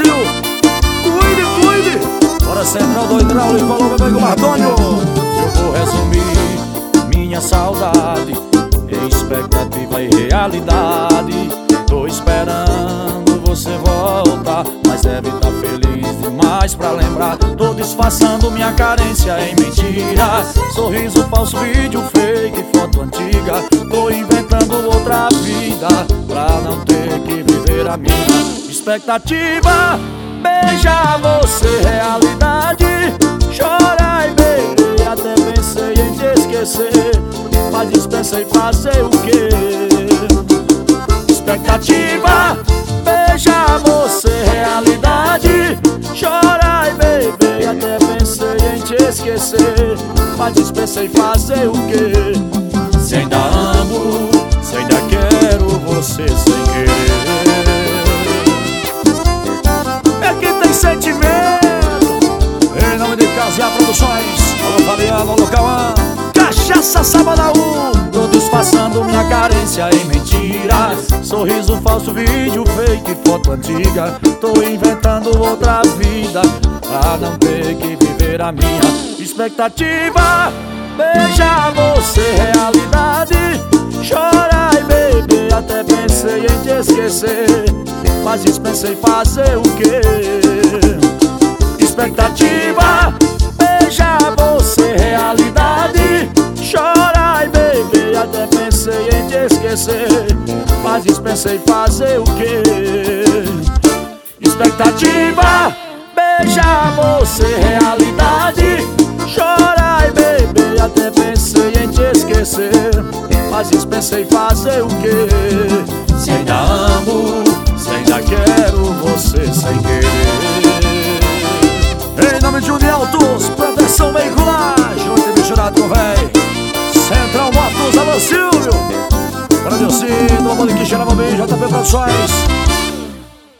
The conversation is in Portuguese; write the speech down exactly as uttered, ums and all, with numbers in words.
Silvio. Cuide, cuide. Bora Central do Hidráulico, alô meu amigo Mardônio. Eu vou resumir minha saudade em expectativa e realidade. Tô esperando você voltar, mas deve estar feliz demais pra lembrar. Tô disfarçando minha carência em mentira, sorriso falso, vídeo fake, foto antiga. Tô inventando outra vida pra não ter que viver a minha expectativa. Beijar você, realidade. Chorar e beber, até pensei em te esquecer, mas dispensei fazer o quê? Expectativa. Beijar você, realidade. Chorar e beber, até pensei em te esquecer, mas dispensei fazer o quê? Se ainda amo, se ainda quero você sem querer. Aqui tem sentimento. Em nome de Casia Produções, alô Fabiano, alô Cauã. Cachaça Sabadaú. Tô disfarçando minha carência em mentiras, sorriso falso, vídeo fake, foto antiga. Tô inventando outra vida pra não ter que viver a minha expectativa. Beijar você, realidade. Chorar e beber, até pensei em te esquecer, mas dispensei fazer o quê? Expectativa. Beijar você, realidade. Chorar e beber, até pensei em te esquecer, mas dispensei fazer o quê? Expectativa. Beijar você, realidade. Chorar e beber, até pensei em te esquecer, mas dispensei fazer o quê? Se ainda amo, se ainda quero você sem querer. Em nome de Uniautos, proteção veicular, junto e misturado com véi. Central Motos, alô Silvio. Para Dilcino, alô Monique, Xeramobim, J P Produções.